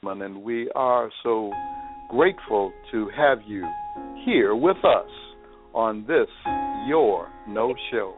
Grossman, and we are so grateful to have you here with us on this, Your No Show.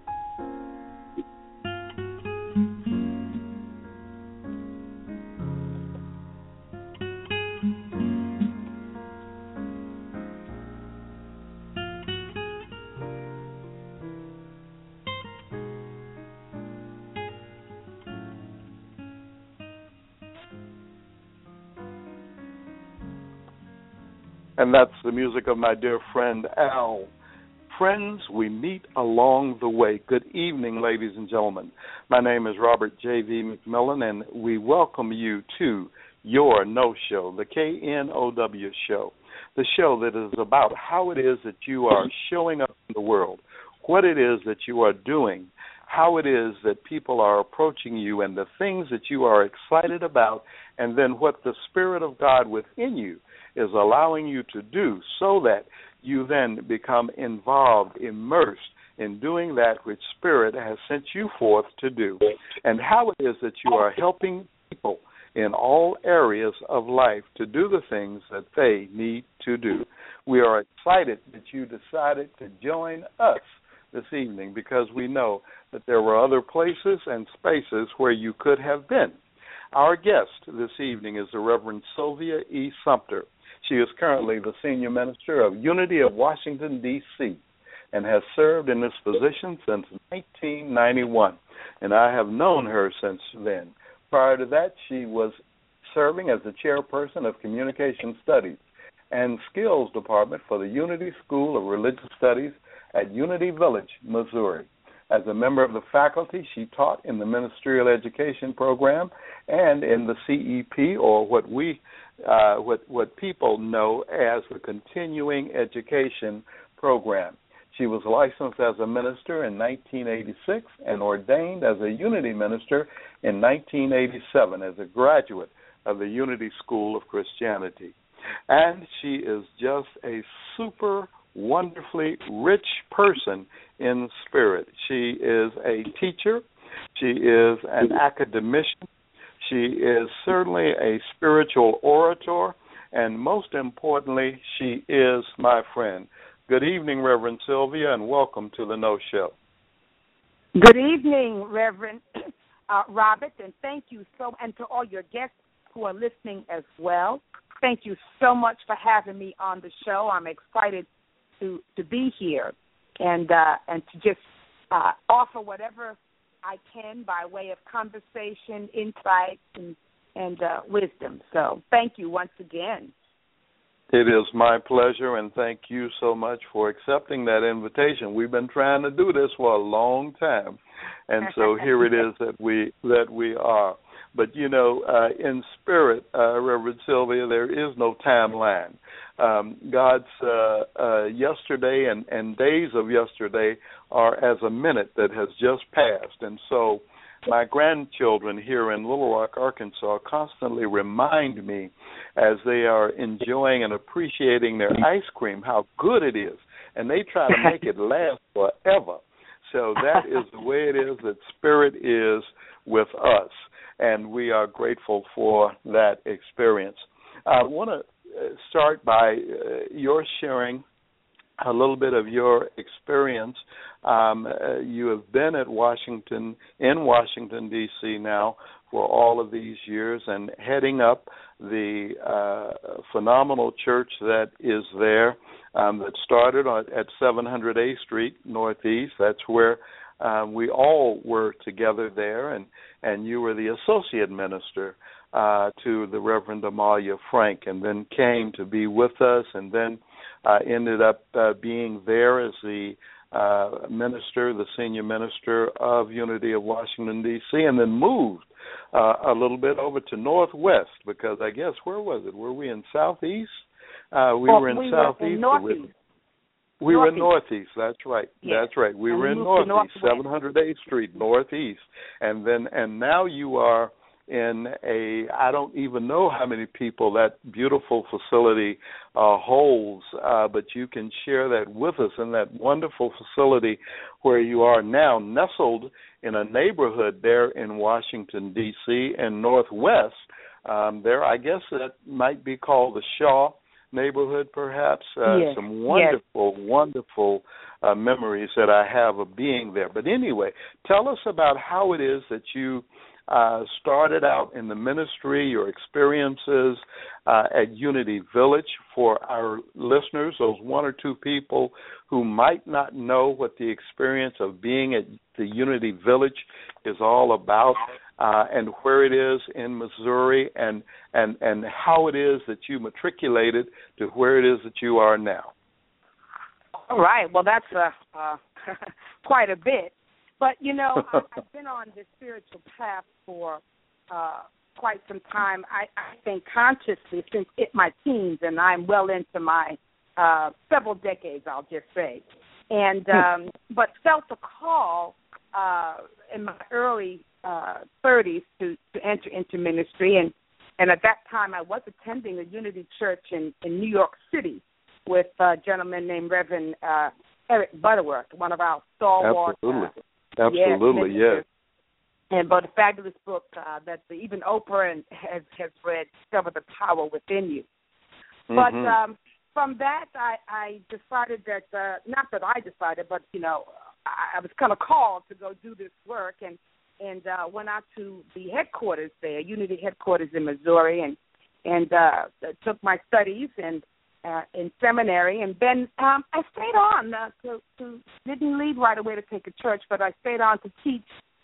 And that's the music of my dear friend Al. Friends, we meet along the way. Good evening, ladies and gentlemen. My name is Robert J.V. McMillan, and we welcome you to Your No Show, the KNOW show, the show that is about how it is that you are showing up in the world, what it is that you are doing, how it is that people are approaching you, and the things that you are excited about, and then what the Spirit of God within you is allowing you to do so that you then become involved, immersed in doing that which Spirit has sent you forth to do, and how it is that you are helping people in all areas of life to do the things that they need to do. We are excited that you decided to join us this evening because we know that there were other places and spaces where you could have been. Our guest this evening is the Reverend Sylvia E. Sumter. She is currently the Senior Minister of Unity of Washington, D.C., and has served in this position since 1991, and I have known her since then. Prior to that, she was serving as the chairperson of Communication Studies and Skills Department for the Unity School of Religious Studies at Unity Village, Missouri. As a member of the faculty, she taught in the Ministerial Education Program and in the CEP, or what people know as the Continuing Education Program. She was licensed as a minister in 1986 and ordained as a Unity minister in 1987 as a graduate of the Unity School of Christianity. And she is just a super wonderfully rich person in spirit. She is a teacher. She is an academician. She is certainly a spiritual orator, and most importantly, she is my friend. Good evening, Reverend Sylvia, and welcome to the No Show. Good evening, Reverend Robert, and thank you and to all your guests who are listening as well. Thank you so much for having me on the show. I'm excited to be here and to just offer whatever I can by way of conversation, insight, and wisdom. So thank you once again. It is my pleasure, and thank you so much for accepting that invitation. We've been trying to do this for a long time, and so here it is that we are. But, you know, in spirit, Reverend Sylvia, there is no timeline. God's yesterday and days of yesterday are as a minute that has just passed. And so my grandchildren here in Little Rock, Arkansas, constantly remind me as they are enjoying and appreciating their ice cream how good it is. And they try to make it last forever. So that is the way it is that Spirit is with us. And we are grateful for that experience. I want to start by your sharing a little bit of your experience. You have been in Washington, D.C. now for all of these years and heading up the phenomenal church that is there that started at 700 A Street Northeast. That's where we all were together there, and you were the associate minister to the Reverend Amalia Frank, and then came to be with us, and then ended up being there as the minister, the senior minister of Unity of Washington, D.C., and then moved a little bit over to Northwest, because I guess, where was it? Were we in Southeast? We were in Southeast. Northeast. We were in Northeast, that's right. Yes. That's right. We were in Northeast, 700 8th Street, Northeast. And now you are in I don't even know how many people that beautiful facility holds, but you can share that with us in that wonderful facility where you are now, nestled in a neighborhood there in Washington, D.C., and Northwest There, I guess that might be called the Shaw neighborhood, perhaps. Yes. Some wonderful memories that I have of being there. But anyway, tell us about how it is that you started out in the ministry, your experiences at Unity Village. For our listeners, those one or two people who might not know what the experience of being at the Unity Village is all about, and where it is in Missouri, and how it is that you matriculated to where it is that you are now. All right. Well, that's quite a bit. But, I've been on this spiritual path for quite some time. I think consciously since my teens, and I'm well into my several decades, I'll just say. And but felt the call in my early 30s to enter into ministry. And at that time, I was attending a Unity church in New York City with a gentleman named Reverend Eric Butterworth, one of our stalwart. Absolutely, yes. And but a fabulous book that even Oprah has read, Discover the Power Within You. But from that, I decided that, not that I decided, but, I was kind of called to go do this work and went out to the headquarters there, Unity headquarters in Missouri, and took my studies and in seminary, and then I stayed on to didn't leave right away to take a church, but I stayed on to teach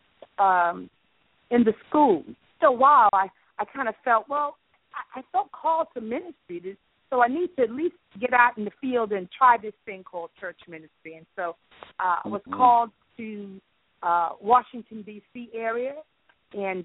in the school. So a while, I kind of felt, I felt called to ministry, so I need to at least get out in the field and try this thing called church ministry. And so I was called to Washington, D.C. area, and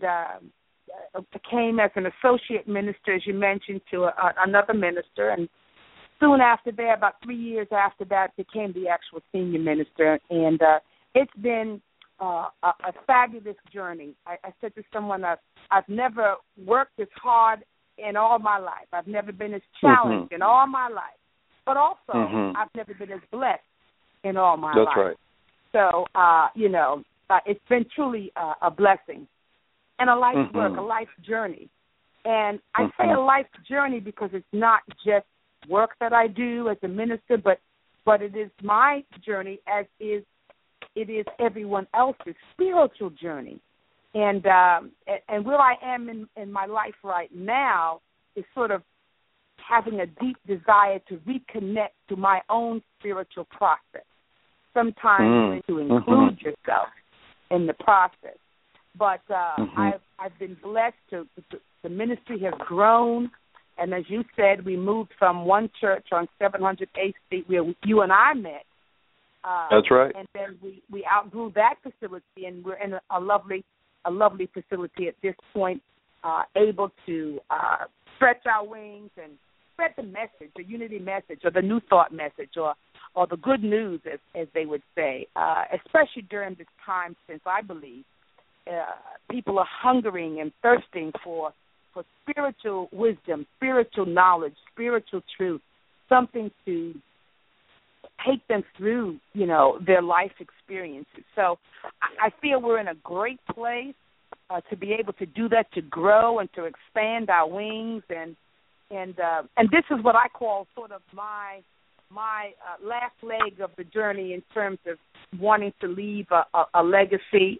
came as an associate minister, as you mentioned, to another minister, and soon after that, about 3 years after that, became the actual senior minister. And it's been a fabulous journey. I said to someone, I've never worked as hard in all my life. I've never been as challenged in all my life. But also, I've never been as blessed in all my life. That's right. So, it's been truly a blessing and a life's work, a life journey. And I say a life journey because it's not just work that I do as a minister, but it is my journey as it is everyone else's spiritual journey. And where I am in my life right now is sort of having a deep desire to reconnect to my own spiritual process. Sometimes to include yourself in the process. But I've been blessed to the ministry has grown. And as you said, we moved from one church on 700 8th Street where you and I met. That's right. And then we outgrew that facility, and we're in a lovely facility at this point, able to stretch our wings and spread the message, the unity message, or the New Thought message, or the good news, as they would say, especially during this time, since I believe people are hungering and thirsting for spiritual wisdom, spiritual knowledge, spiritual truth, something to take them through, their life experiences. So I feel we're in a great place to be able to do that, to grow and to expand our wings, and this is what I call sort of my last leg of the journey in terms of wanting to leave a legacy.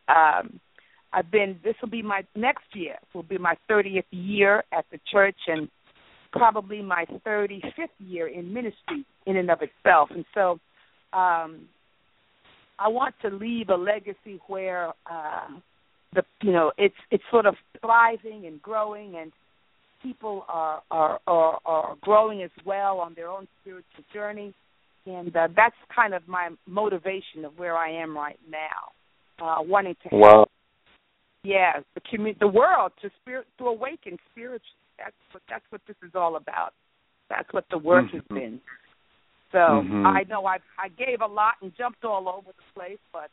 This will be my next year, will be my 30th year at the church, and probably my 35th year in ministry in and of itself. And so I want to leave a legacy where it's sort of thriving and growing, and people are growing as well on their own spiritual journey. And that's kind of my motivation of where I am right now, wanting to help. Yeah, the world to awaken spiritually. That's what this is all about. That's what the work has been. So I know I gave a lot and jumped all over the place, but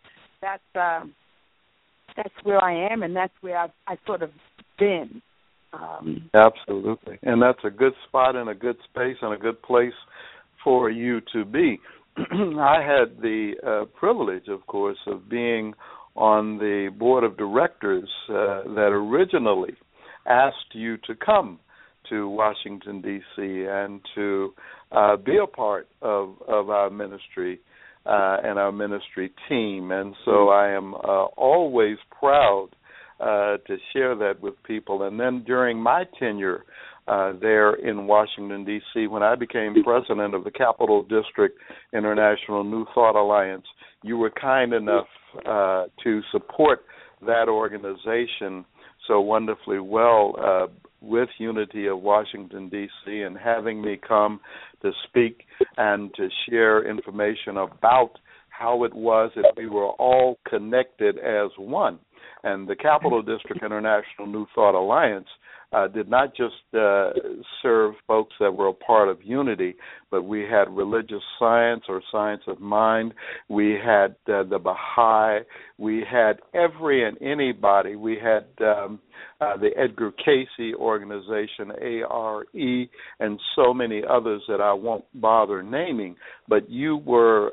that's where I am, and that's where I've sort of been. Absolutely, and that's a good spot and a good space and a good place for you to be. I had the privilege, of course, of being on the board of directors that originally asked you to come to Washington, D.C., and to be a part of our ministry and our ministry team. And so I am always proud to share that with people. And then during my tenure there in Washington, D.C., when I became president of the Capital District International New Thought Alliance, you were kind enough to support that organization so wonderfully well with Unity of Washington, D.C., and having me come to speak and to share information about how it was that we were all connected as one. And the Capital District International New Thought Alliance did not just serve folks that were a part of Unity, but we had religious science or science of mind. We had the Baha'i. We had every and anybody. We had the Edgar Cayce organization, ARE, and so many others that I won't bother naming. But you were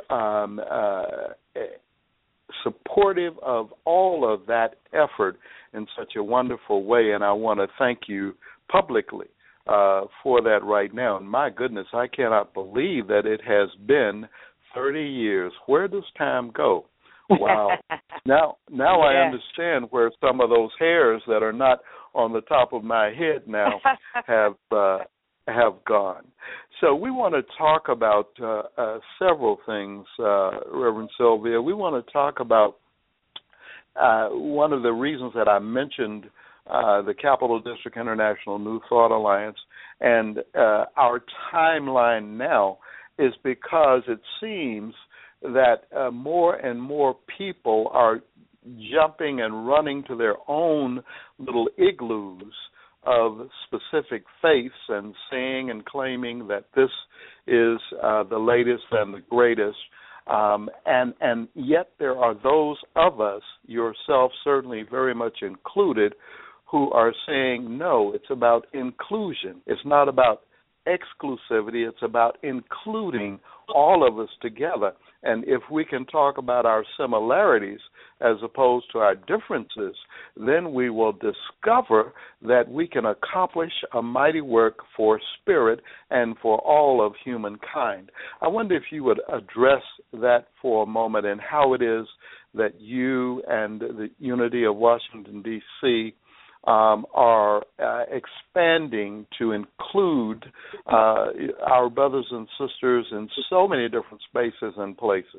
supportive of all of that effort in such a wonderful way, and I want to thank you publicly for that right now. And my goodness, I cannot believe that it has been 30 years. Where does time go? Wow. Now I understand where some of those hairs that are not on the top of my head now have gone. So we want to talk about several things, Reverend Sylvia. We want to talk about one of the reasons that I mentioned the Capital District International New Thought Alliance and our timeline now is because it seems that more and more people are jumping and running to their own little igloos of specific faiths and saying and claiming that this is the latest and the greatest. And yet there are those of us, yourself certainly very much included, who are saying, no, it's about inclusion. It's not about exclusivity. It's about including all of us together. And if we can talk about our similarities as opposed to our differences, then we will discover that we can accomplish a mighty work for spirit and for all of humankind. I wonder if you would address that for a moment and how it is that you and the Unity of Washington, D.C., are expanding to include our brothers and sisters in so many different spaces and places.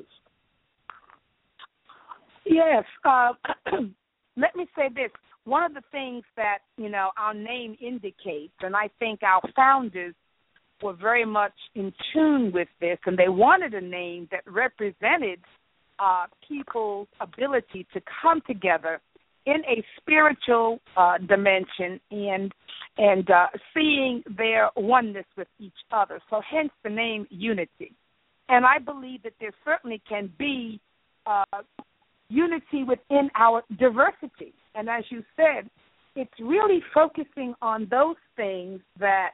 Yes. Let me say this. One of the things that, our name indicates, and I think our founders were very much in tune with this, and they wanted a name that represented people's ability to come together in a spiritual dimension and seeing their oneness with each other. So hence the name Unity. And I believe that there certainly can be unity within our diversity. And as you said, it's really focusing on those things that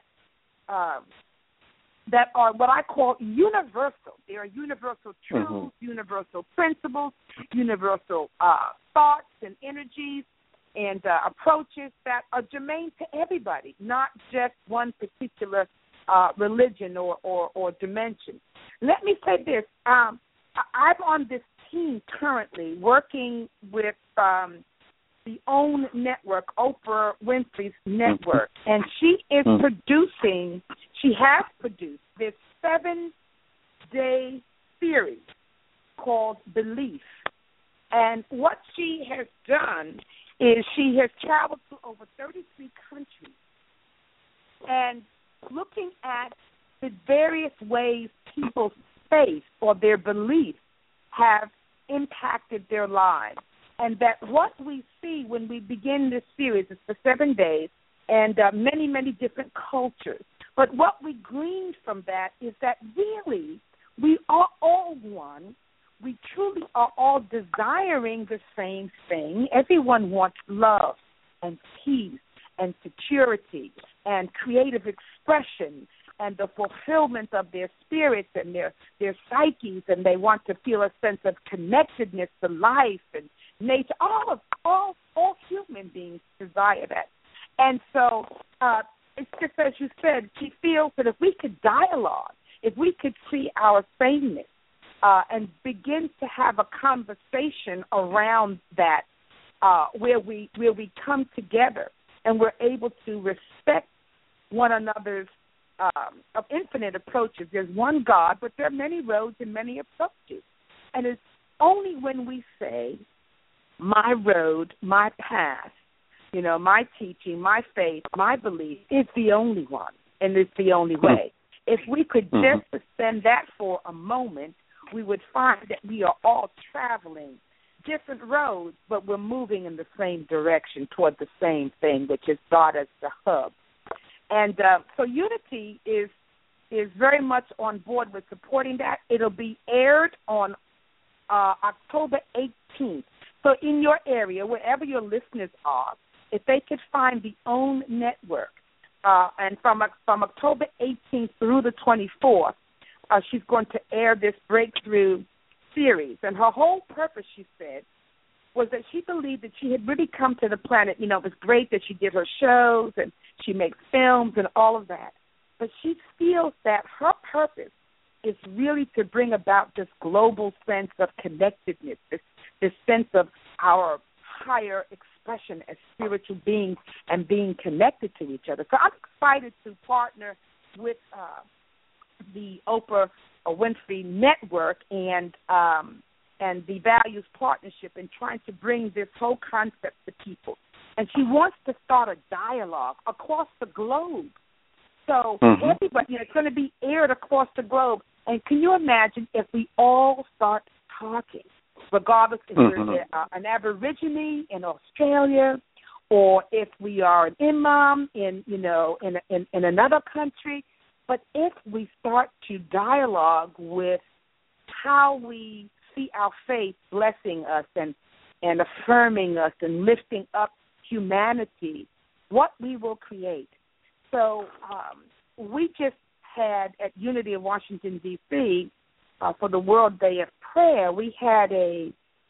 are what I call universal. They are universal truths, universal principles, universal thoughts and energies and approaches that are germane to everybody, not just one particular religion or dimension. Let me say this. I'm on this team currently working with the OWN network, Oprah Winfrey's network, and she has produced this 7-day series called Belief. And what she has done is she has traveled to over 33 countries and looking at the various ways people's faith or their beliefs have impacted their lives. And that what we see when we begin this series is for 7 days and many, many different cultures. But what we glean from that is that really we are all one. We truly are all desiring the same thing. Everyone wants love and peace and security and creative expression and the fulfillment of their spirits and their psyches, and they want to feel a sense of connectedness to life and nature. All human beings desire that. And so it's just as you said, she feels that if we could dialogue, if we could see our sameness and begin to have a conversation around that, where we come together and we're able to respect one another's of infinite approaches. There's one God, but there are many roads and many approaches. And it's only when we say, my road, my path, my teaching, my faith, my belief is the only one, and it's the only way. If we could just suspend that for a moment, we would find that we are all traveling different roads, but we're moving in the same direction toward the same thing, which is God as the hub. And so Unity is very much on board with supporting that. It'll be aired on October 18th. So in your area, wherever your listeners are, if they could find the OWN network, and from October 18th through the 24th, she's going to air this breakthrough series. And her whole purpose, she said, was that she believed that she had really come to the planet. It was great that she did her shows and she makes films and all of that. But she feels that her purpose is really to bring about this global sense of connectedness, this sense of our higher expression as spiritual beings and being connected to each other. So I'm excited to partner with the Oprah Winfrey Network and the Values Partnership in trying to bring this whole concept to people. And she wants to start a dialogue across the globe. So everybody, it's going to be aired across the globe. And can you imagine if we all start talking, regardless if you're an Aborigine in Australia, or if we are an imam in another country, but if we start to dialogue with how we see our faith blessing us and affirming us and lifting up humanity, what we will create. So we just had at Unity of Washington, D.C., for the World Day of Prayer, we had we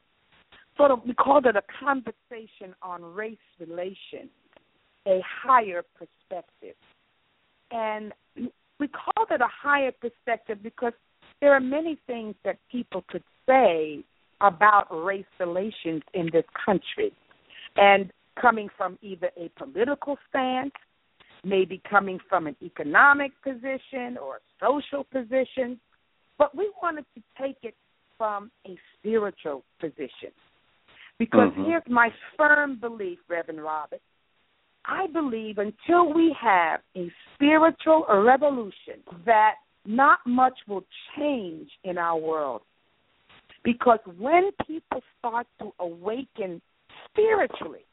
called it a conversation on race relations, a higher perspective. And we called it a higher perspective because there are many things that people could say about race relations in this country. And coming from either a political stance, maybe coming from an economic position or a social position, but we wanted to take it from a spiritual position. Because here's my firm belief, Reverend Robert. I believe until we have a spiritual revolution, that not much will change in our world. Because when people start to awaken spiritually,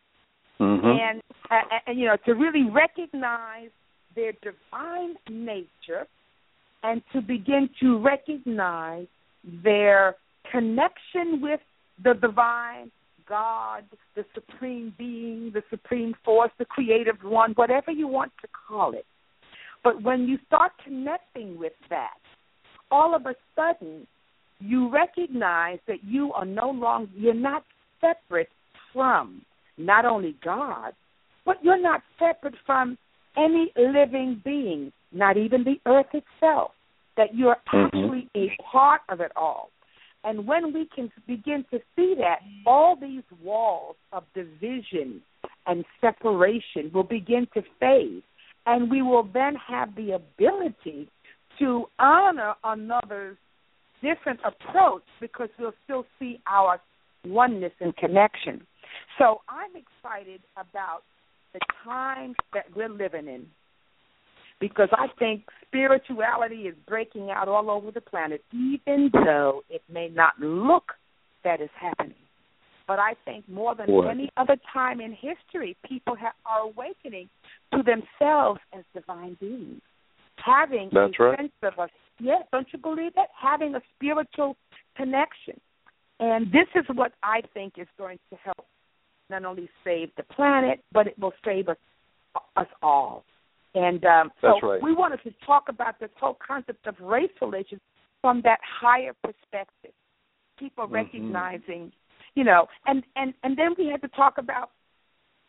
and to really recognize their divine nature and to begin to recognize their connection with the divine, God, the supreme being, the supreme force, the creative one, whatever you want to call it. But when you start connecting with that, all of a sudden you recognize that you are you're not separate from not only God, but you're not separate from any living being, not even the earth itself, that you're actually a part of it all. And when we can begin to see that, all these walls of division and separation will begin to fade, and we will then have the ability to honor another's different approach because we'll still see our oneness and connection. So I'm excited about the times that we're living in because I think spirituality is breaking out all over the planet, even though it may not look that it's happening. But I think more than any other time in history, people are awakening to themselves as divine beings, having sense of us. Yes, don't you believe that? Having a spiritual connection. And this is what I think is going to help not only save the planet, but it will save us all. And we wanted to talk about this whole concept of race relations from that higher perspective. People recognizing, and then we had to talk about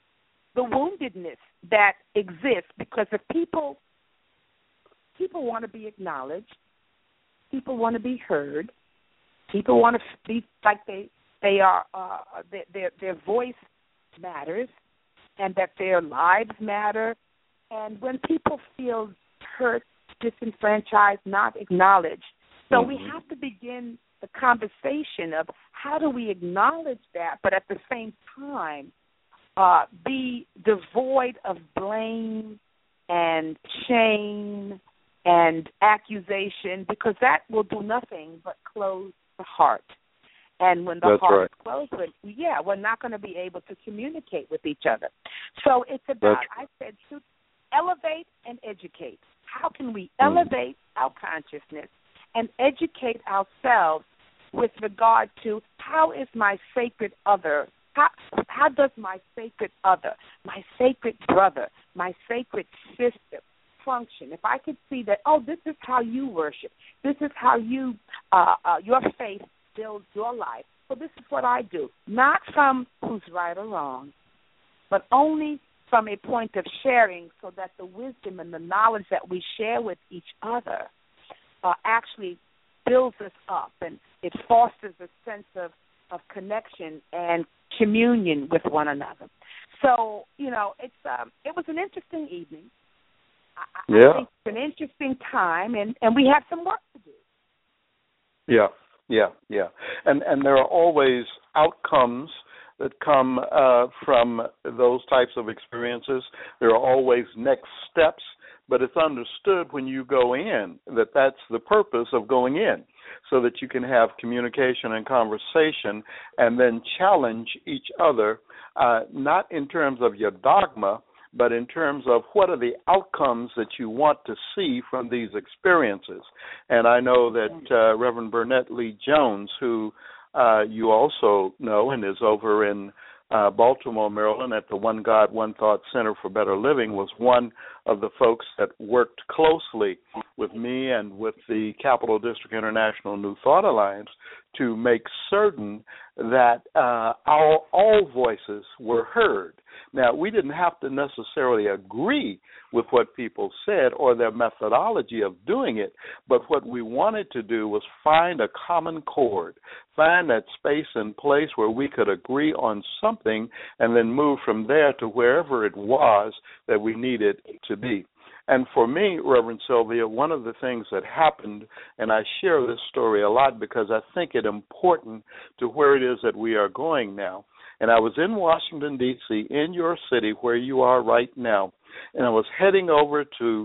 the woundedness that exists, because if people want to be acknowledged, people want to be heard, people want to be like they are, their voice matters, and that their lives matter. And when people feel hurt, disenfranchised, not acknowledged, so we have to begin the conversation of how do we acknowledge that, but at the same time be devoid of blame and shame and accusation, because that will do nothing but close the heart. And when the heart is closed, we're not going to be able to communicate with each other. So it's about, I said, to elevate and educate. How can we elevate our consciousness and educate ourselves with regard to how is my sacred other, how does my sacred other, my sacred brother, my sacred sister function? If I could see that, this is how you worship, this is how you, your faith builds your life, so this is what I do, not from who's right or wrong, but only from a point of sharing, so that the wisdom and the knowledge that we share with each other actually builds us up, and it fosters a sense of connection and communion with one another. So, it was an interesting evening. I think it's an interesting time, and we have some work to do. Yeah. And there are always outcomes that come from those types of experiences. There are always next steps, but it's understood when you go in that that's the purpose of going in, so that you can have communication and conversation and then challenge each other, not in terms of your dogma, but in terms of what are the outcomes that you want to see from these experiences. And I know that Reverend Burnett Lee Jones, who you also know and is over in Baltimore, Maryland, at the One God, One Thought Center for Better Living, was one of the folks that worked closely with me and with the Capital District International New Thought Alliance to make certain that all voices were heard. Now, we didn't have to necessarily agree with what people said or their methodology of doing it, but what we wanted to do was find a common chord, find that space and place where we could agree on something and then move from there to wherever it was that we needed to be. And for me, Reverend Sylvia, one of the things that happened, and I share this story a lot because I think it important to where it is that we are going now. And I was in Washington, D.C., in your city where you are right now, and I was heading over to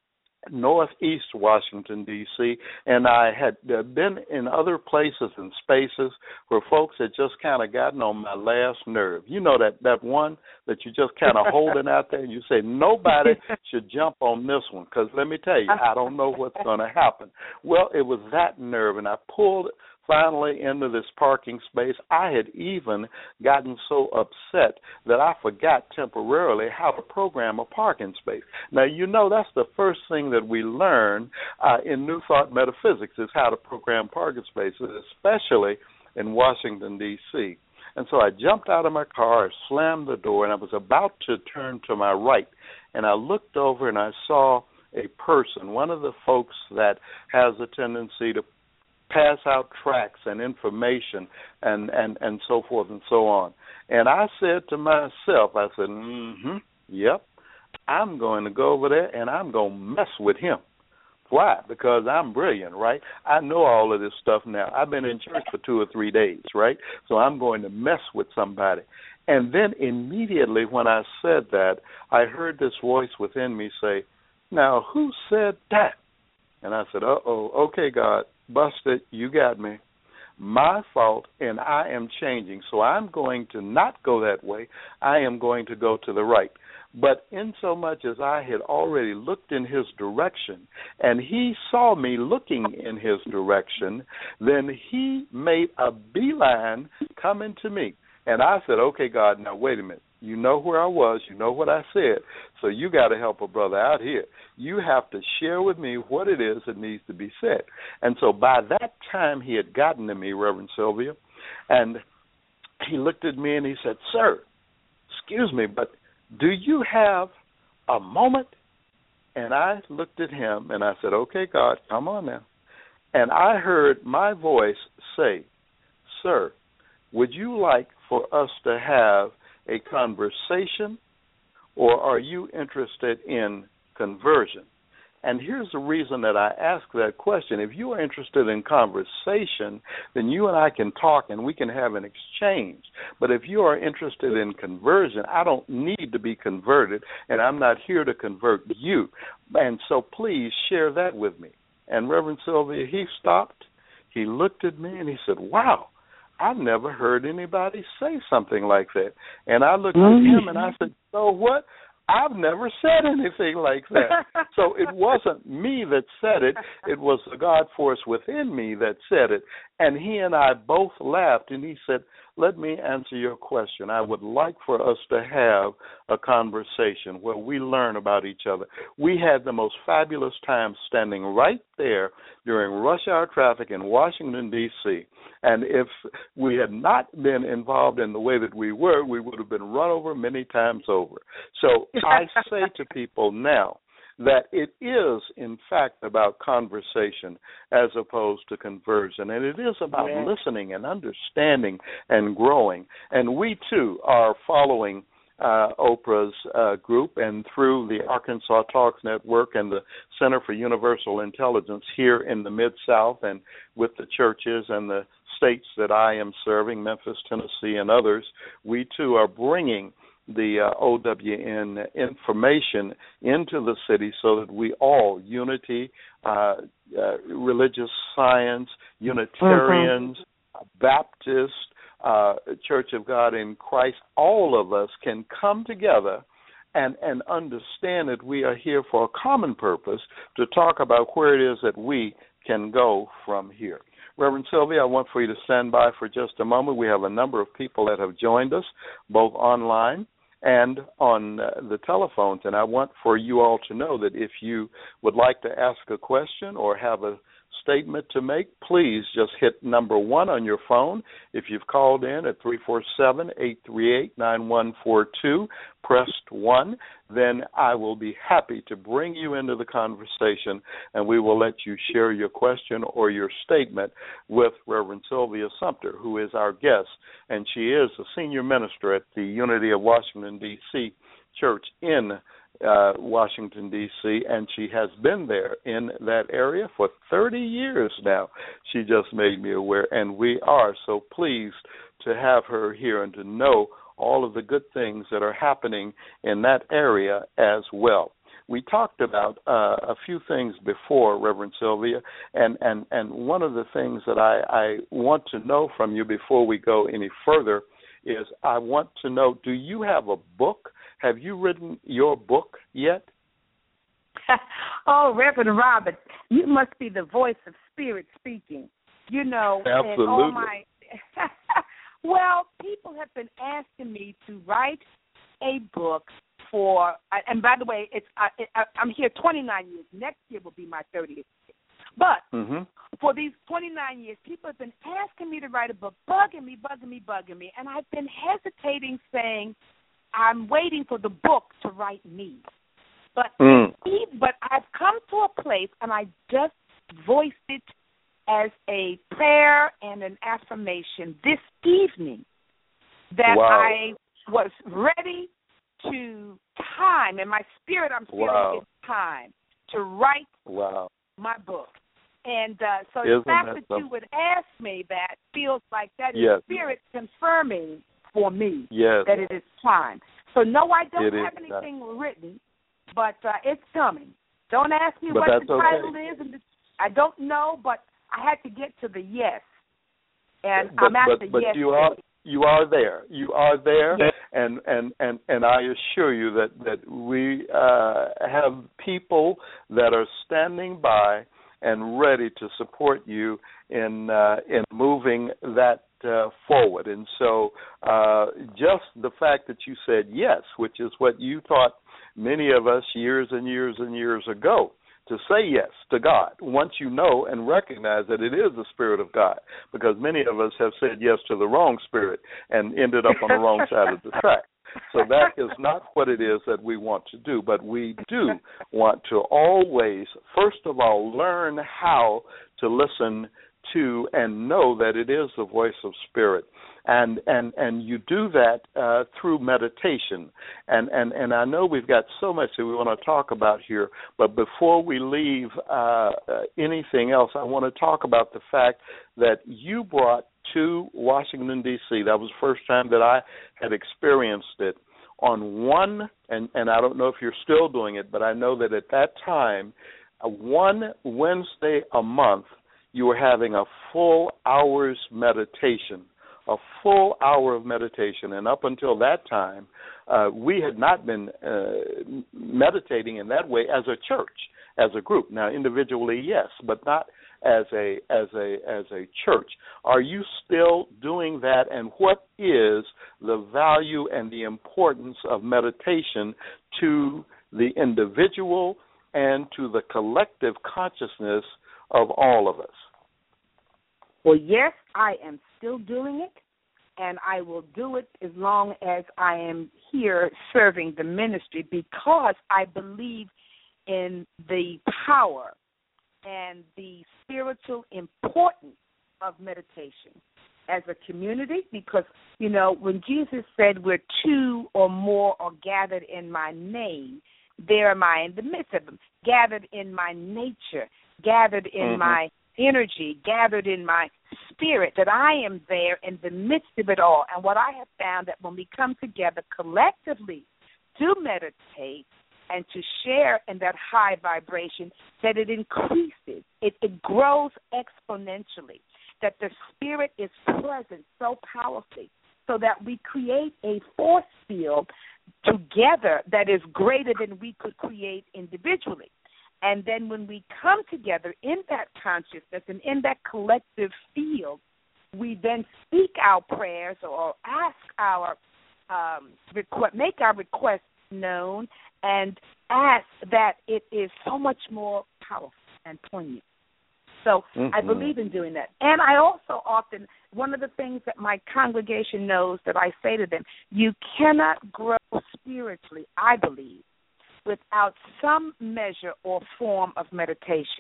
northeast Washington, D.C., and I had been in other places and spaces where folks had just kind of gotten on my last nerve. You know that one that you just kind of holding out there, and you say, nobody should jump on this one, because let me tell you, I don't know what's going to happen. Well, it was that nerve, and I pulled finally into this parking space. I had even gotten so upset that I forgot temporarily how to program a parking space. Now, you know that's the first thing that we learn in New Thought Metaphysics is how to program parking spaces, especially in Washington, D.C. And so I jumped out of my car, slammed the door, and I was about to turn to my right. And I looked over and I saw a person, one of the folks that has a tendency to pass out tracts and information and so forth and so on. And I said to myself, I said, yep, I'm going to go over there and I'm going to mess with him. Why? Because I'm brilliant, right? I know all of this stuff now. I've been in church for 2 or 3 days, right? So I'm going to mess with somebody. And then immediately when I said that, I heard this voice within me say, now, who said that? And I said, okay, God, busted, you got me. My fault, and I am changing. So I'm going to not go that way. I am going to go to the right. But in so much as I had already looked in his direction, and he saw me looking in his direction, then he made a beeline coming to me. And I said, okay, God, now wait a minute. You know where I was. You know what I said. So you got to help a brother out here. You have to share with me what it is that needs to be said. And so by that time he had gotten to me, Reverend Sylvia, and he looked at me and he said, sir, excuse me, but do you have a moment? And I looked at him and I said, okay, God, come on now. And I heard my voice say, sir, would you like for us to have a conversation, or are you interested in conversion? And here's the reason that I ask that question. If you are interested in conversation, then you and I can talk and we can have an exchange. But if you are interested in conversion, I don't need to be converted, and I'm not here to convert you. And so please share that with me. And Reverend Sylvia, he stopped, he looked at me, and he said, wow, I've never heard anybody say something like that. And I looked at him and I said, so what? I've never said anything like that. So it wasn't me that said it. It was the God force within me that said it. And he and I both laughed, and he said, let me answer your question. I would like for us to have a conversation where we learn about each other. We had the most fabulous time standing right there during rush hour traffic in Washington, D.C., and if we had not been involved in the way that we were, we would have been run over many times over. So I say to people now that it is, in fact, about conversation as opposed to conversion. And it is about listening and understanding and growing. And we, too, are following Oprah's group, and through the Arkansas Talks Network and the Center for Universal Intelligence here in the Mid-South, and with the churches and the states that I am serving, Memphis, Tennessee, and others, we too are bringing the OWN information into the city so that we all, unity, religious science, Unitarians, Baptists, Church of God in Christ, all of us can come together and understand that we are here for a common purpose to talk about where it is that we can go from here. Reverend Sylvia, I want for you to stand by for just a moment. We have a number of people that have joined us, both online and on the telephones, and I want for you all to know that if you would like to ask a question or have a statement to make, please just hit number 1 on your phone. If you've called in at 347-838-9142, press 1, then I will be happy to bring you into the conversation, and we will let you share your question or your statement with Reverend Sylvia Sumter, who is our guest, and she is a senior minister at the Unity of Washington, D.C. Church in Washington, D.C., and she has been there in that area for 30 years now. She just made me aware, and we are so pleased to have her here and to know all of the good things that are happening in that area as well. We talked about a few things before, Reverend Sylvia, and one of the things that I want to know from you before we go any further is I want to know, do you have a book? Have you written your book yet? Oh, Reverend Robert, you must be the voice of Spirit speaking. You know, absolutely. And all my well, people have been asking me to write a book for, and by the way, I'm here 29 years. Next year will be my 30th year. But for these 29 years, people have been asking me to write a book, bugging me, and I've been hesitating, saying, I'm waiting for the book to write me. But I've come to a place, and I just voiced it as a prayer and an affirmation this evening that I was ready to time, in my spirit I'm feeling it's time to write my book. And so the fact that you would ask me that feels like that is Spirit confirming for me that it is time. So no, I don't have anything written, but it's coming. Don't ask me what the title is. And I don't know, but I had to get to the yes. And I'm at the yes. You are there. You are there, and I assure you that we have people that are standing by and ready to support you in moving that forward. And so just the fact that you said yes, which is what you taught many of us years and years and years ago, to say yes to God once you know and recognize that it is the Spirit of God, because many of us have said yes to the wrong spirit and ended up on the wrong side of the track. So that is not what it is that we want to do. But we do want to always, first of all, learn how to listen to and know that it is the voice of Spirit. And you do that through meditation. And I know we've got so much that we want to talk about here, but before we leave anything else, I want to talk about the fact that you brought to Washington, D.C., that was the first time that I had experienced it, on one, and I don't know if you're still doing it, but I know that at that time, one Wednesday a month, you were having a full hour's meditation, a full hour of meditation. And up until that time, we had not been meditating in that way as a church, as a group. Now, individually, yes, but not as a church. Are you still doing that? And what is the value and the importance of meditation to the individual and to the collective consciousness of all of us? Well, yes, I am still doing it, and I will do it as long as I am here serving the ministry, because I believe in the power and the spiritual importance of meditation as a community. Because, you know, when Jesus said where two or more are gathered in my name, there am I in the midst of them, gathered in my nature, gathered in my energy, gathered in my spirit, that I am there in the midst of it all. And what I have found, that when we come together collectively to meditate and to share in that high vibration, that it increases, it grows exponentially, that the spirit is present so powerfully, so that we create a force field together that is greater than we could create individually. And then when we come together in that consciousness and in that collective field, we then speak our prayers or ask our make our requests known, and ask that it is so much more powerful and poignant. So I believe in doing that. And I also often, one of the things that my congregation knows that I say to them, you cannot grow spiritually, I believe, without some measure or form of meditation.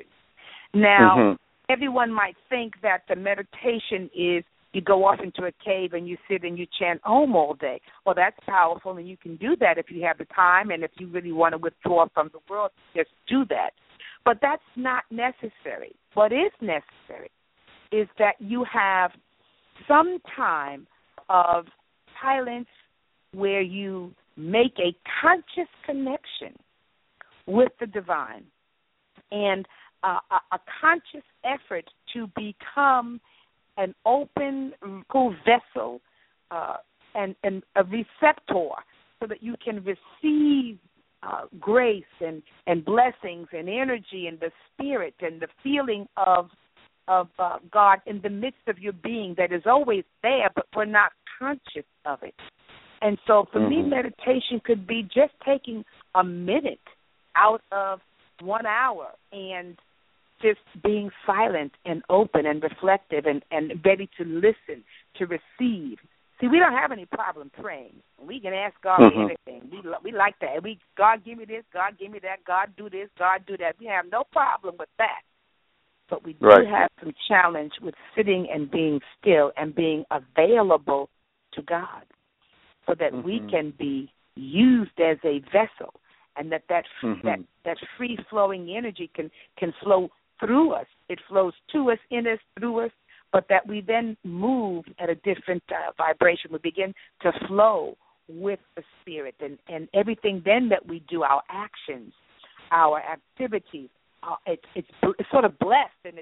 Now, everyone might think that the meditation is you go off into a cave and you sit and you chant Om all day. Well, that's powerful, and you can do that if you have the time, and if you really want to withdraw from the world, just do that. But that's not necessary. What is necessary is that you have some time of silence where you make a conscious connection with the divine, and a conscious effort to become an open, cool vessel and a receptor, so that you can receive grace and blessings and energy and the spirit and the feeling of God in the midst of your being that is always there, but we're not conscious of it. And so for me, meditation could be just taking a minute out of 1 hour and just being silent and open and reflective and ready to listen, to receive. See, we don't have any problem praying. We can ask God anything. We like that. God, give me this. God, give me that. God, do this. God, do that. We have no problem with that. But we do have some challenge with sitting and being still and being available to God, so that we can be used as a vessel, and that free-flowing energy can flow through us. It flows to us, in us, through us, but that we then move at a different vibration. We begin to flow with the spirit, and everything then that we do, our actions, our activities, it's sort of blessed, and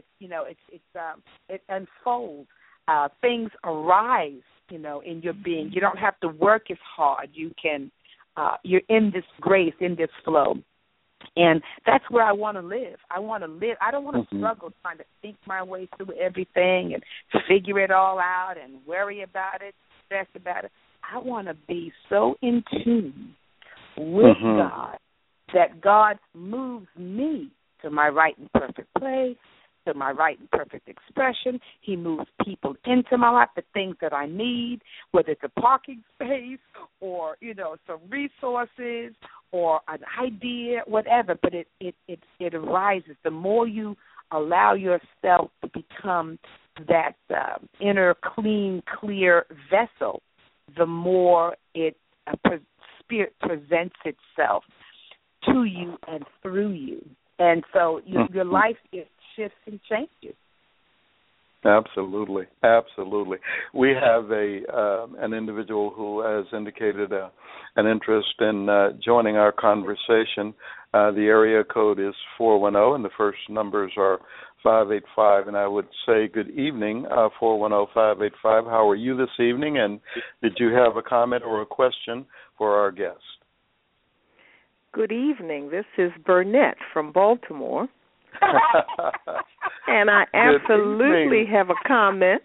it unfolds. Things arise, in your being. You don't have to work as hard. You can, you're in this grace, in this flow. And that's where I want to live. I want to live. I don't want to struggle trying to think my way through everything and figure it all out and worry about it, stress about it. I want to be so in tune with God that God moves me to my right and perfect place, to my right and perfect expression. He moves people into my life, the things that I need, whether it's a parking space or, some resources or an idea, whatever. But it arises. The more you allow yourself to become that inner, clean, clear vessel, the more spirit presents itself to you and through you. And so your life shifts and changes. Absolutely, absolutely. We have an individual who has indicated an interest in joining our conversation. The area code is 410, and the first numbers are 585. And I would say good evening, 410-585. How are you this evening? And did you have a comment or a question for our guest? Good evening. This is Burnett from Baltimore. And I absolutely have a comment.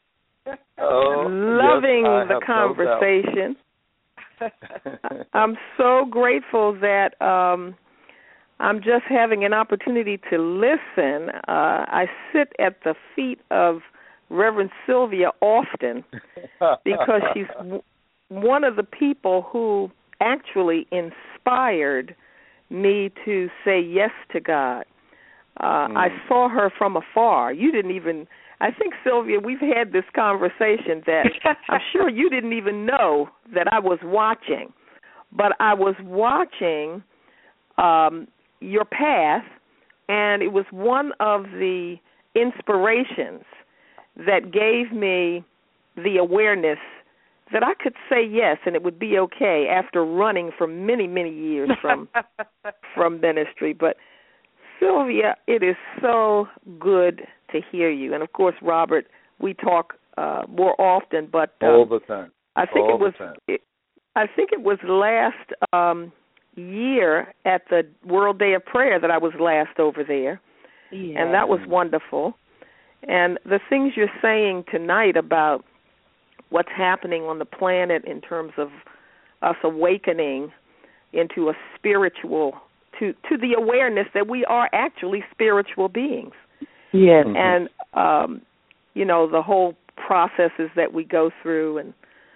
Loving the conversation. No I'm so grateful that I'm just having an opportunity to listen. I sit at the feet of Reverend Sylvia often because she's one of the people who actually inspired me to say yes to God. I saw her from afar. You didn't even, I think, Sylvia, we've had this conversation that I'm sure you didn't even know that I was watching. But I was watching your path, and it was one of the inspirations that gave me the awareness that I could say yes and it would be okay after running for many, many years from ministry. But Sylvia, it is so good to hear you. And, of course, Robert, we talk more often. But all the time. I think it was last year at the World Day of Prayer that I was last over there. Yeah. And that was wonderful. And the things you're saying tonight about what's happening on the planet in terms of us awakening into a spiritual, to the awareness that we are actually spiritual beings. Yes. And, the whole processes that we go through. And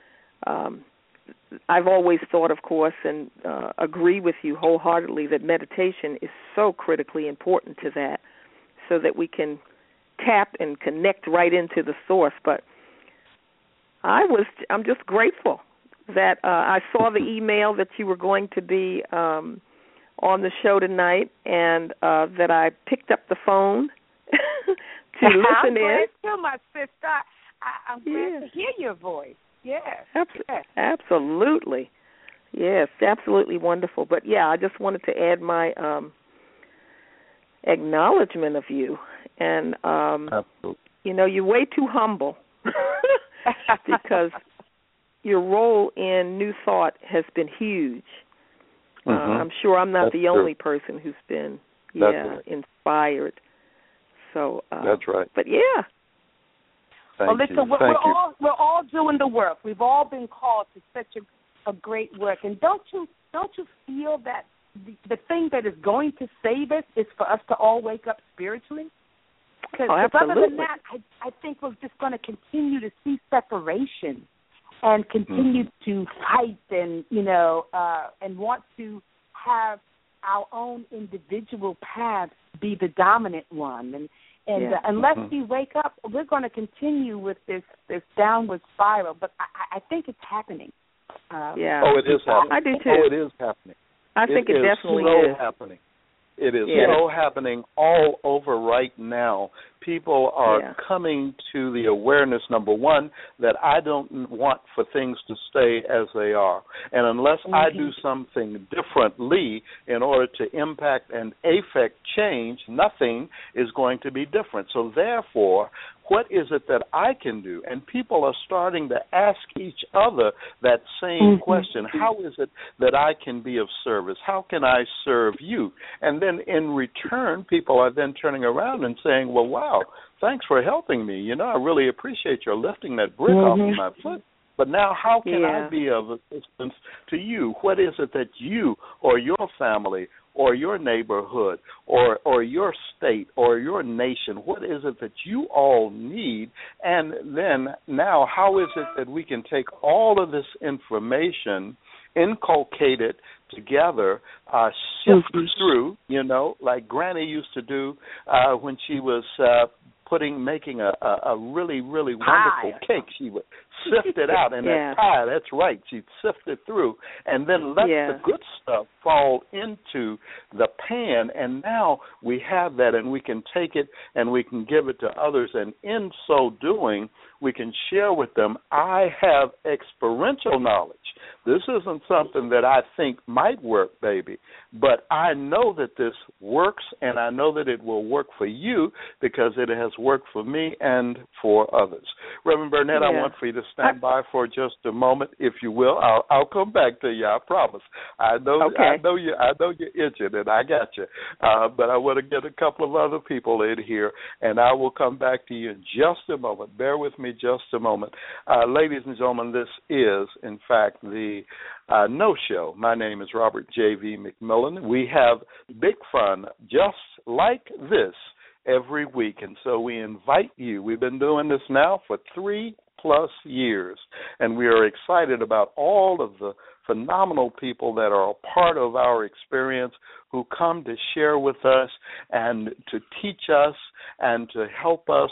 I've always thought, of course, and agree with you wholeheartedly that meditation is so critically important to that so that we can tap and connect right into the source. But I'm just grateful that I saw the email that you were going to be on the show tonight, and that I picked up the phone to listen in. I'm glad too, my sister. I'm glad to hear your voice. Yes. Absolutely. Yes, absolutely wonderful. But, I just wanted to add my acknowledgement of you. And, you're way too humble. Because your role in New Thought has been huge. I'm sure I'm not the only person who's been inspired. So that's right. But listen, we're all doing the work. We've all been called to such a great work. And don't you feel that the thing that is going to save us is for us to all wake up spiritually? Because other than that, I think we're just going to continue to see separation and continue to fight and, and want to have our own individual paths be the dominant one. And unless we wake up, we're going to continue with this downward spiral. But I think it's happening. Oh, it is happening. I do too. Oh, it is happening. I think it definitely is happening. It is so happening all over right now. People are coming to the awareness, number one, that I don't want for things to stay as they are. And unless I do something differently in order to impact and affect change, nothing is going to be different. So therefore, what is it that I can do? And people are starting to ask each other that same question. How is it that I can be of service? How can I serve you? And then in return, people are then turning around and saying, well, wow, thanks for helping me. I really appreciate your lifting that brick off of my foot. But now how can I be of assistance to you? What is it that you or your family or your neighborhood or your state or your nation? What is it that you all need? And then now, how is it that we can take all of this information, inculcate it together, sift through, like Granny used to do when she was making a really, really wonderful cake. She would sift it out, and that pie, that's right, she'd sift it through, and then let the good stuff fall into the pan, and now we have that, and we can take it, and we can give it to others, and in so doing, we can share with them, I have experiential knowledge. This isn't something that I think might work, baby, but I know that this works, and I know that it will work for you because it has worked for me and for others. Reverend Burnett, I want for you to stand by for just a moment, if you will. I'll come back to you, I promise. I know you're itching, and I got you. But I want to get a couple of other people in here, and I will come back to you in just a moment. Bear with me just a moment. Ladies and gentlemen, this is, in fact, the No Show. My name is Robert J.V. McMillan. We have big fun just like this every week, and so we invite you. We've been doing this now for 3+ years, and we are excited about all of the phenomenal people that are a part of our experience who come to share with us and to teach us and to help us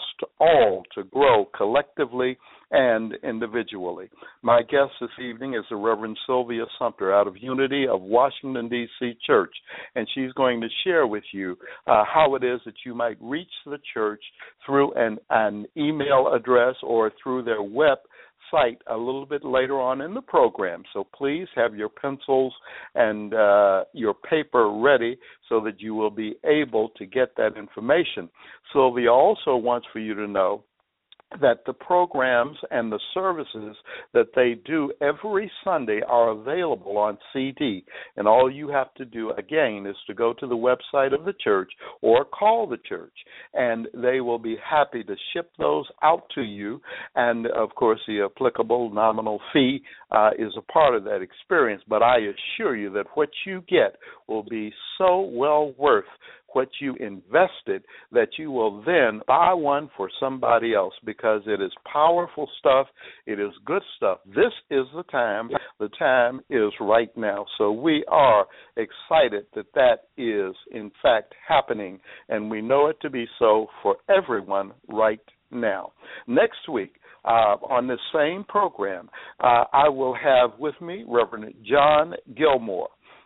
to grow collectively and individually. My guest this evening is the Reverend Sylvia Sumter out of Unity of Washington, D.C. Church, and she's going to share with you how it is that you might reach the church through an email address or through their website a little bit later on in the program. So please have your pencils and your paper ready so that you will be able to get that information. Sylvia also wants for you to know that the programs and the services that they do every Sunday are available on CD. And all you have to do, again, is to go to the website of the church or call the church, and they will be happy to ship those out to you. And, of course, the applicable nominal fee is a part of that experience. But I assure you that what you get will be so well worth what you invested that you will then buy one for somebody else because it is powerful stuff. It is good stuff. This is the time. The time is right now. So we are excited that is, in fact, happening, and we know it to be so for everyone right now. Next week, on this same program, I will have with me Reverend John Gilmore.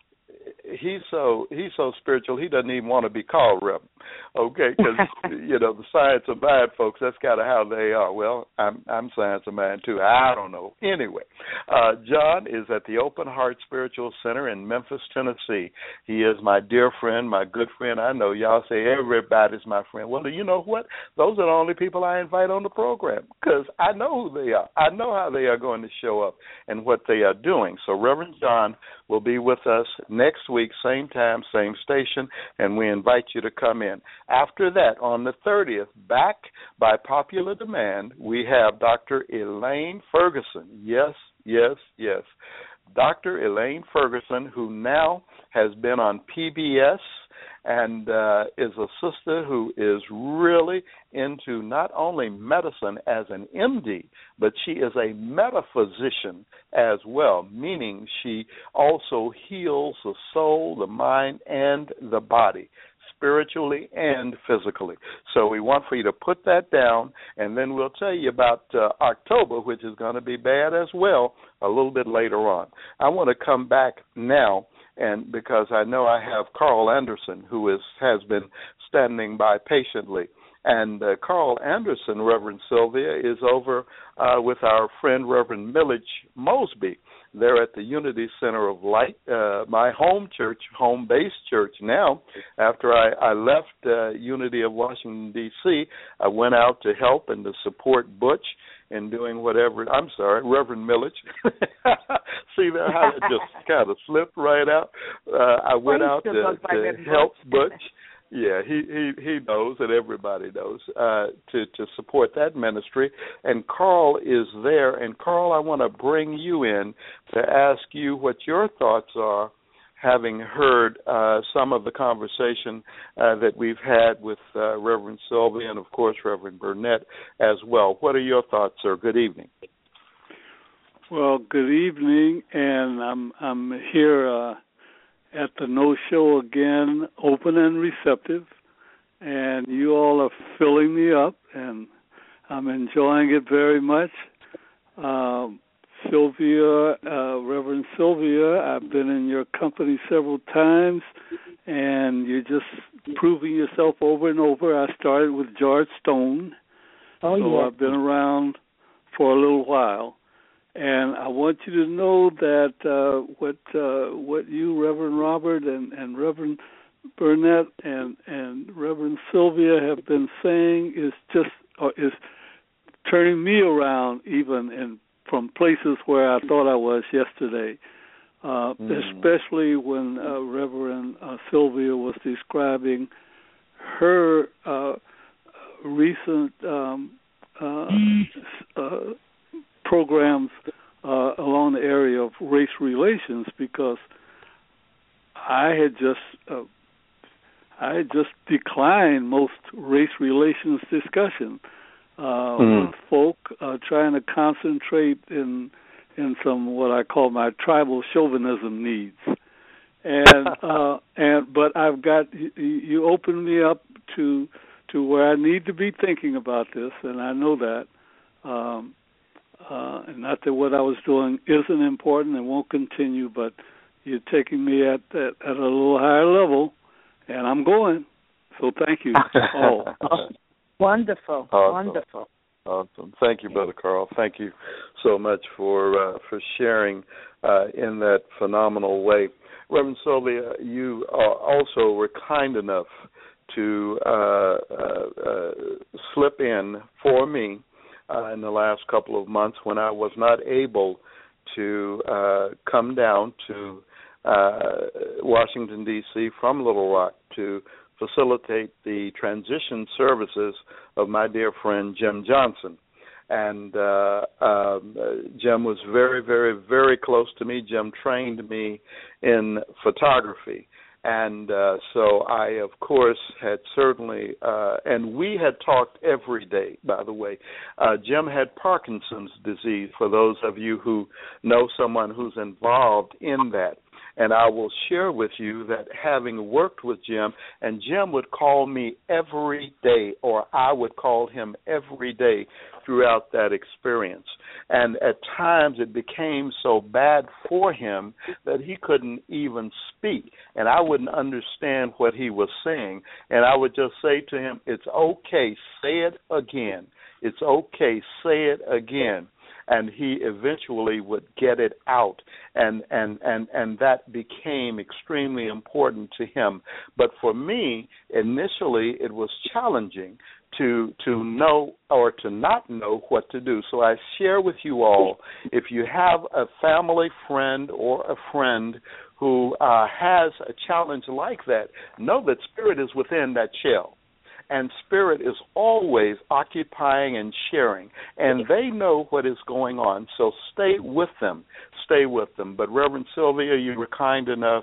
He's so spiritual, he doesn't even want to be called Reverend, okay, because, the science of mind folks, that's kind of how they are. Well, I'm science of mind, too. I don't know. Anyway, John is at the Open Heart Spiritual Center in Memphis, Tennessee. He is my dear friend, my good friend. I know y'all say everybody's my friend. Well, you know what? Those are the only people I invite on the program because I know who they are. I know how they are going to show up and what they are doing. So Reverend John will be with us next week, same time, same station, and we invite you to come in. After that, on the 30th, back by popular demand, we have Dr. Elaine Ferguson. Yes. Dr. Elaine Ferguson, who now has been on PBS and is a sister who is really into not only medicine as an MD, but she is a metaphysician as well, meaning she also heals the soul, the mind, and the body, spiritually and physically. So we want for you to put that down, and then we'll tell you about October, which is going to be bad as well, a little bit later on. I want to come back now, and because I know I have Carl Anderson, who has been standing by patiently. And Carl Anderson, Reverend Sylvia, is over with our friend Reverend Millage Mosby. They're at the Unity Center of Light, my home church, home-based church now. After I left Unity of Washington, D.C., I went out to help and to support Butch in doing whatever. I'm sorry, Reverend Millage. See there how it just kind of slipped right out? I went out to help Butch. Yeah, he knows, and everybody knows, to support that ministry. And Carl is there. And, Carl, I want to bring you in to ask you what your thoughts are having heard some of the conversation that we've had with Reverend Sylvia and, of course, Reverend Burnett as well. What are your thoughts, sir? Good evening. Well, good evening, and I'm here at the No Show again, open and receptive, and you all are filling me up, and I'm enjoying it very much. Sylvia, Reverend Sylvia, I've been in your company several times, and you're just proving yourself over and over. I started with George Stone, so I've been around for a little while. And I want you to know that what you, Reverend Robert, and Reverend Burnett and Reverend Sylvia have been saying is turning me around even from places where I thought I was yesterday, especially when Reverend Sylvia was describing her recent programs along the area of race relations, because I had just declined most race relations discussion with folk trying to concentrate in some what I call my tribal chauvinism needs, but I've got you opened me up to where I need to be thinking about this, and I know that. And not that what I was doing isn't important and won't continue, but you're taking me at a little higher level, and I'm going. So thank you all. Wonderful. Awesome. Wonderful. Awesome. Thank you, Brother Carl. Thank you so much for sharing in that phenomenal way. Reverend Sylvia, you also were kind enough to slip in for me in the last couple of months when I was not able to come down to Washington, D.C. from Little Rock to facilitate the transition services of my dear friend Jim Johnson. And Jim was very, very, very close to me. Jim trained me in photography. And so I, of course, had certainly, and we had talked every day, by the way. Jim had Parkinson's disease, for those of you who know someone who's involved in that. And I will share with you that having worked with Jim, and Jim would call me every day, or I would call him every day throughout that experience. And at times it became so bad for him that he couldn't even speak, and I wouldn't understand what he was saying. And I would just say to him, "It's okay, say it again. It's okay, say it again." And he eventually would get it out, and that became extremely important to him. But for me, initially, it was challenging to know or to not know what to do. So I share with you all, if you have a family friend or a friend who has a challenge like that, know that Spirit is within that shell. And Spirit is always occupying and sharing, and they know what is going on, so stay with them. Stay with them. But Reverend Sylvia, you were kind enough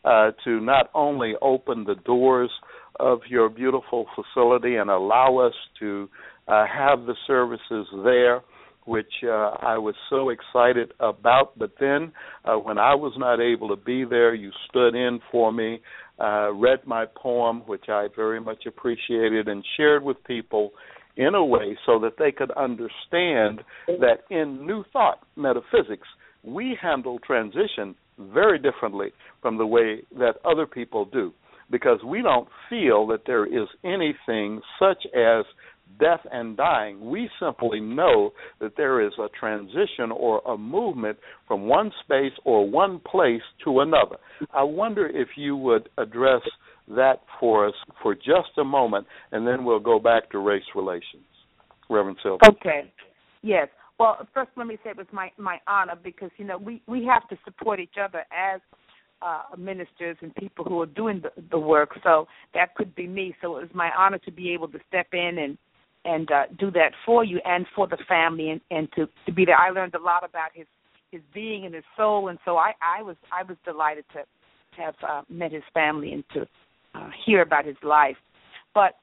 to not only open the doors of your beautiful facility and allow us to have the services there, which I was so excited about, but then when I was not able to be there, you stood in for me, read my poem, which I very much appreciated, and shared with people in a way so that they could understand that in New Thought Metaphysics, we handle transition very differently from the way that other people do, because we don't feel that there is anything such as death and dying. We simply know that there is a transition or a movement from one space or one place to another. I wonder if you would address that for us for just a moment, and then we'll go back to race relations. Reverend Sylvia. Okay. Yes. Well, first let me say it was my honor, because, you know, we have to support each other as ministers and people who are doing the work. So that could be me. So it was my honor to be able to step in and do that for you and for the family, and to be there. I learned a lot about his being and his soul, and so I was delighted have met his family and to hear about his life. But,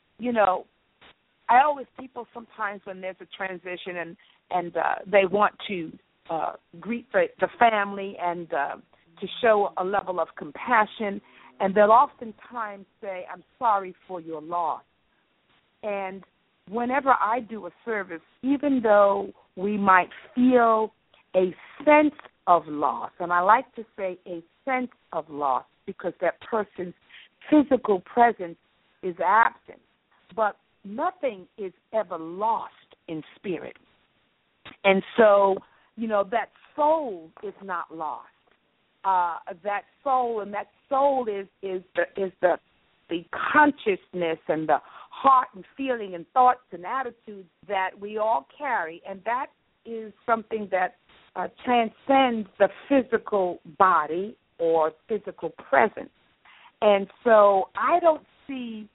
people sometimes when there's a transition and they want to greet the family and to show a level of compassion, and they'll oftentimes say, "I'm sorry for your loss." And whenever I do a service, even though we might feel a sense of loss, and I like to say a sense of loss because that person's physical presence is absent, but nothing is ever lost in spirit. And so, that soul is not lost. That soul is the consciousness and the heart and feeling and thoughts and attitudes that we all carry, and that is something that transcends the physical body or physical presence. And so I don't see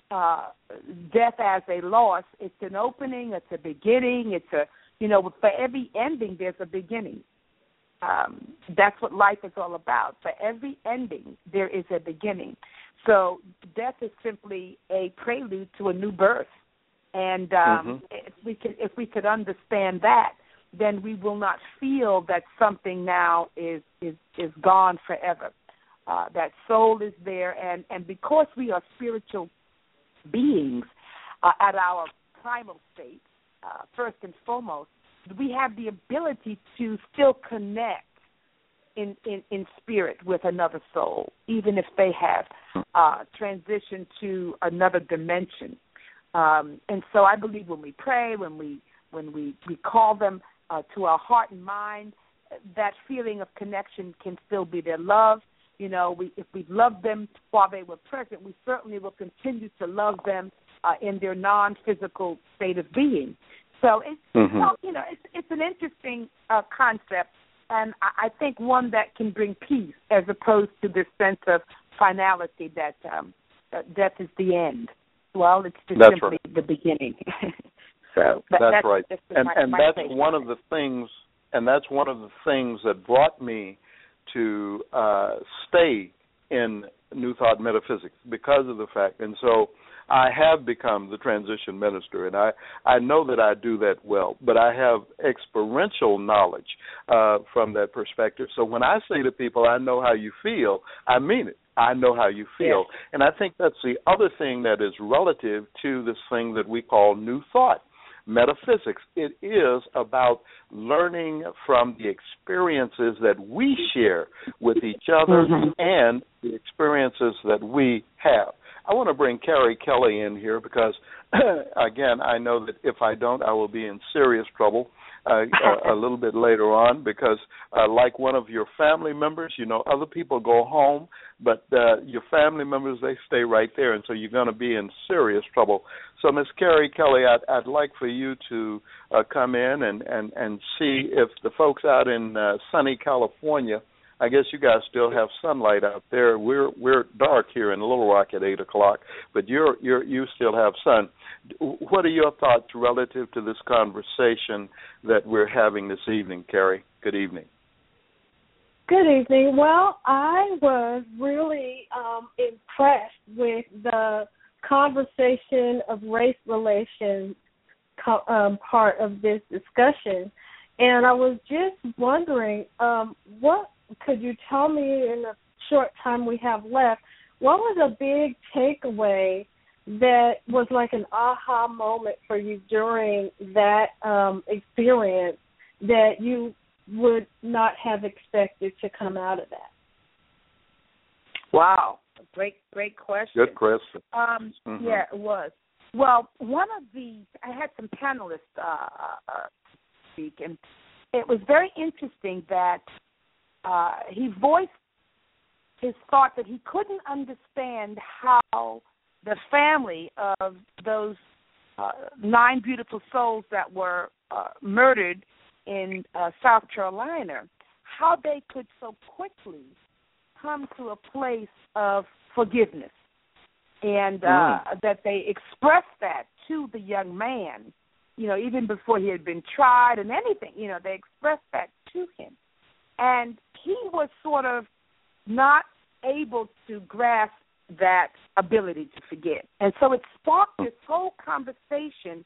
death as a loss. It's an opening, it's a beginning, for every ending there's a beginning. That's what life is all about. For every ending there is a beginning. So death is simply a prelude to a new birth. And if we could understand that, then we will not feel that something now is gone forever. That soul is there, and because we are spiritual beings at our primal state, first and foremost, we have the ability to still connect in spirit with another soul, even if they have transitioned to another dimension. And so I believe when we pray, when we call them to our heart and mind, that feeling of connection can still be their love. If we loved them while they were present, we certainly will continue to love them in their non-physical state of being. So it's an interesting concept, and I think one that can bring peace as opposed to this sense of finality that death is the end. Well, it's just simply the beginning. So that's right. And that's one of the things. And that's one of the things that brought me to stay in New Thought Metaphysics, because of the fact. And so I have become the transition minister, and I know that I do that well, but I have experiential knowledge from that perspective. So when I say to people, I know how you feel, I mean it. I know how you feel. Yes. And I think that's the other thing that is relative to this thing that we call New Thought Metaphysics. It is about learning from the experiences that we share with each other and the experiences that we have. I want to bring Carrie Kelly in here because, again, I know that if I don't, I will be in serious trouble a little bit later on because, like one of your family members, other people go home, but your family members, they stay right there, and so you're going to be in serious trouble. So, Ms. Carrie Kelly, I'd like for you to come in and see if the folks out in sunny California, I guess you guys still have sunlight out there. We're dark here in Little Rock at 8 o'clock, but you still have sun. What are your thoughts relative to this conversation that we're having this evening, Carrie? Good evening. Good evening. Well, I was really impressed with the conversation of race relations part of this discussion, and I was just wondering, what could you tell me in the short time we have left, what was a big takeaway that was like an aha moment for you during that experience that you would not have expected to come out of that? Wow, great question. Good question. Yeah, it was. Well, I had some panelists speak, and it was very interesting that he voiced his thought that he couldn't understand how the family of those 9 beautiful souls that were murdered in South Carolina, how they could so quickly come to a place of forgiveness, and that they expressed that to the young man, even before he had been tried and anything, they expressed that to him. And he was sort of not able to grasp that ability to forget. And so it sparked this whole conversation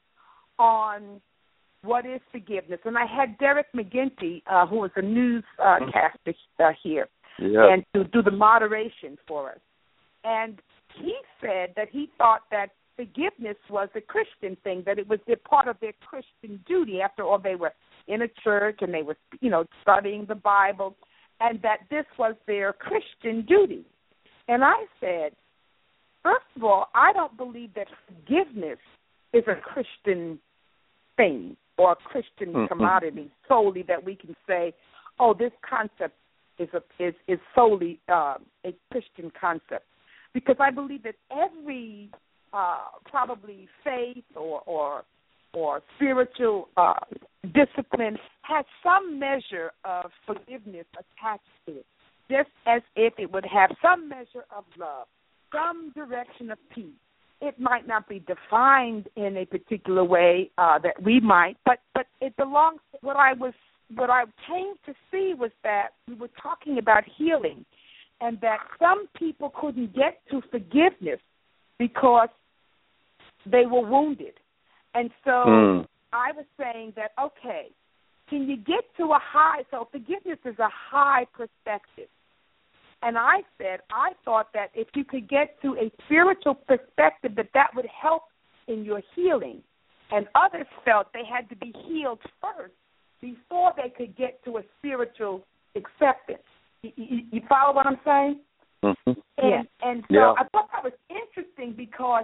on what is forgiveness. And I had Derek McGinty, who was a newscaster here, and to do the moderation for us. And he said that he thought that forgiveness was a Christian thing, that it was a part of their Christian duty. After all, they were in a church and they were, studying the Bible, and that this was their Christian duty. And I said, first of all, I don't believe that forgiveness is a Christian thing or a Christian commodity solely that we can say, oh, this concept is solely a Christian concept. Because I believe that every probably faith or spiritual discipline has some measure of forgiveness attached to it, just as if it would have some measure of love, some direction of peace. It might not be defined in a particular way that we might, but it belongs to what I came to see was that we were talking about healing, and that some people couldn't get to forgiveness because they were wounded. And so I was saying that, okay, can you get to a high, so forgiveness is a high perspective. And I said, I thought that if you could get to a spiritual perspective, that would help in your healing. And others felt they had to be healed first before they could get to a spiritual acceptance. You follow what I'm saying? Mm-hmm. And so I thought that was interesting because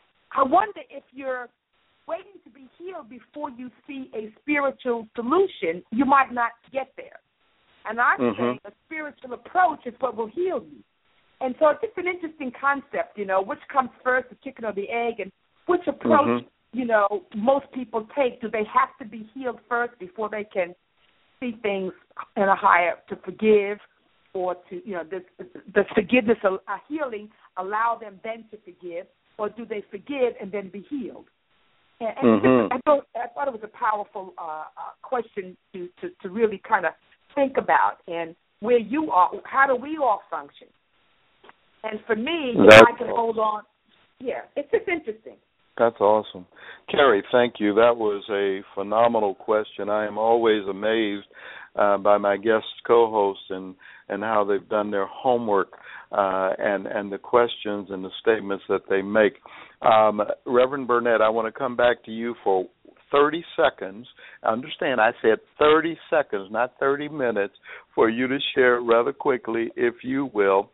I wonder if you're waiting to be healed before you see a spiritual solution, you might not get there. And I'm saying a spiritual approach is what will heal you. And so it's an interesting concept, which comes first, the chicken or the egg, and which approach, most people take. Do they have to be healed first before they can see things in a higher, to forgive, or to, the forgiveness, healing, allow them then to forgive, or do they forgive and then be healed? And I thought it was a powerful question to really kind of think about, and where you are, how do we all function? And for me, if I can hold on, it's just interesting. That's awesome. Carrie, thank you. That was a phenomenal question. I am always amazed by my guest co-hosts and how they've done their homework and the questions and the statements that they make. Reverend Burnett, I want to come back to you for 30 seconds. Understand, I said 30 seconds, not 30 minutes, for you to share rather quickly, if you will,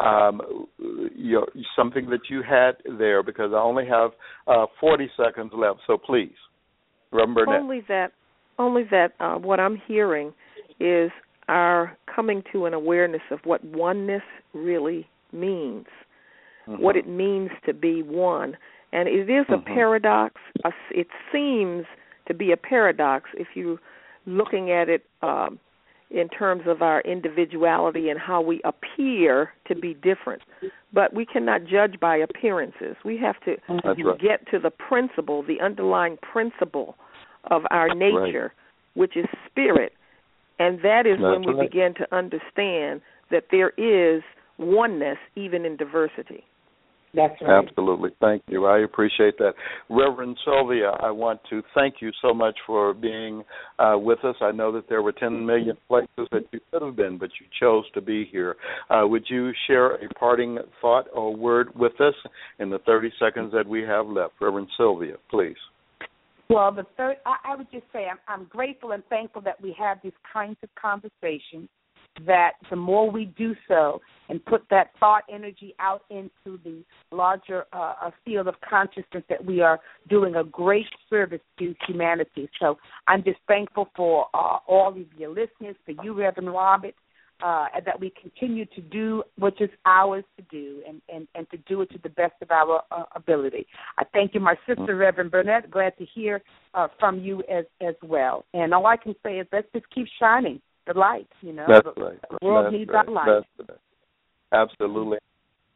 something that you had there, because I only have 40 seconds left. So please, Reverend Burnett. Only that what I'm hearing is our coming to an awareness of what oneness really means, what it means to be one. And it is a paradox. It seems to be a paradox if you're looking at it in terms of our individuality and how we appear to be different. But we cannot judge by appearances. We have to get to the principle, the underlying principle of our nature, which is spirit. And that is when we begin to understand that there is oneness even in diversity. That's right. Absolutely. Thank you. I appreciate that. Reverend Sylvia, I want to thank you so much for being with us. I know that there were 10 million places that you could have been, but you chose to be here. Would you share a parting thought or word with us in the 30 seconds that we have left? Reverend Sylvia, please. Well, I would just say I'm grateful and thankful that we have these kinds of conversations, that the more we do so and put that thought energy out into the larger field of consciousness, that we are doing a great service to humanity. So I'm just thankful for all of your listeners, for you, Reverend Robert, that we continue to do what is ours to do and to do it to the best of our ability. I thank you, my sister, Reverend Burnett. Glad to hear from you as well. And all I can say is let's just keep shining the light, That's right. The world needs our light. Absolutely.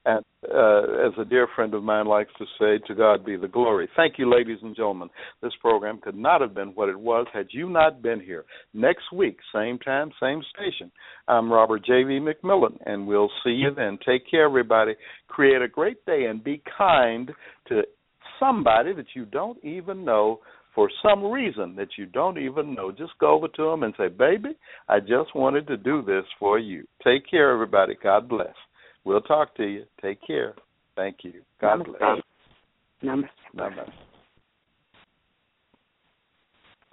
And as a dear friend of mine likes to say, to God be the glory. Thank you, ladies and gentlemen. This program could not have been what it was had you not been here. Next week, same time, same station. I'm Robert J.V. McMillan, and we'll see you then. Take care, everybody. Create a great day and be kind to somebody that you don't even know for some reason that you don't even know. Just go over to them and say, baby, I just wanted to do this for you. Take care, everybody. God bless. We'll talk to you. Take care. Thank you. God bless. Namaste. Namaste.